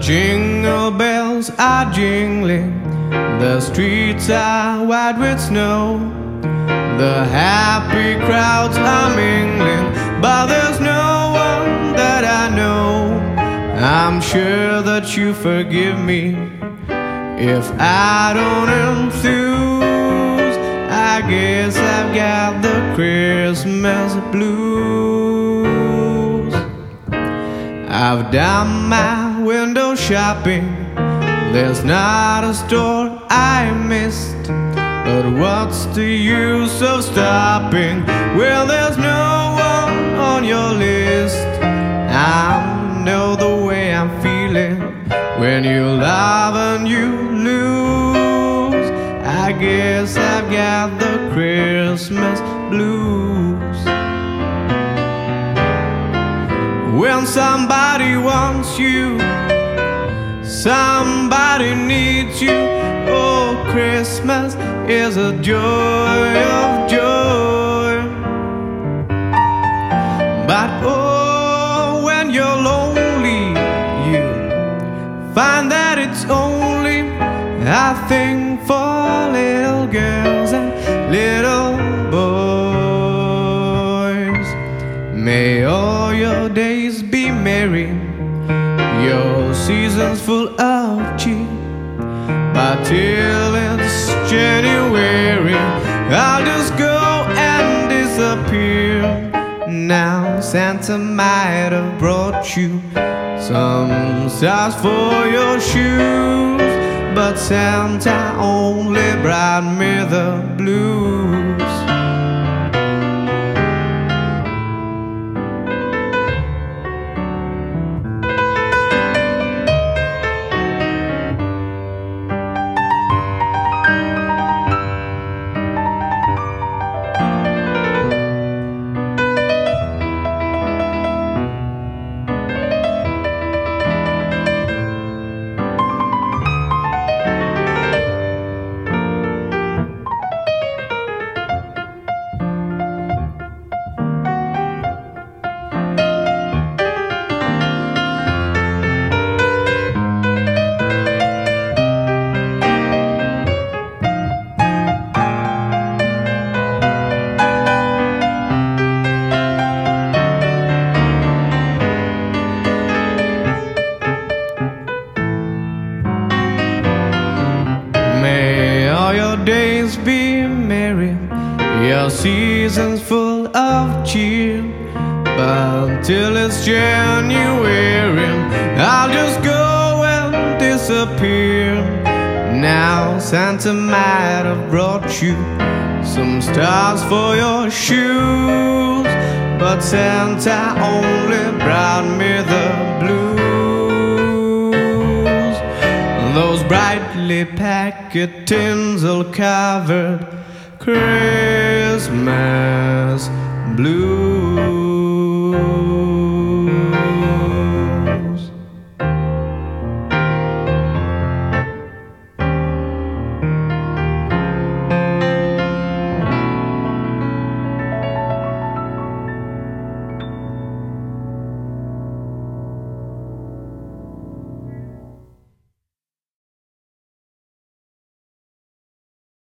jingle bells are jingling, the streets are white with snow, the happy crowds are mingling, but there's no one that I know. I'm sure that you forgive me if I don't enthuse. I guess I've got the Christmas blues. I've done my window shopping, there's not a store I missed. But what's the use of stopping when there's no one on your list? I know the way I'm feeling when you love and you lose. I guess I've got the Christmas blues. When somebody wants you, somebody needs you. Oh, Christmas is a joy of joy. But oh, when you're lonely, you find that it's only a thing for little girls and little boys. May all your days be merry, your seasons full of cheer. But till it's January, I'll just go and disappear. Now Santa might have brought you some stars for your shoes, but Santa only brought me the blues. Days be merry, your season's full of cheer. But till it's January, I'll just go and disappear. Now Santa might have brought you some stars for your shoes, but Santa only brought me the blues. Those brightly packed tinsel covered Christmas blues.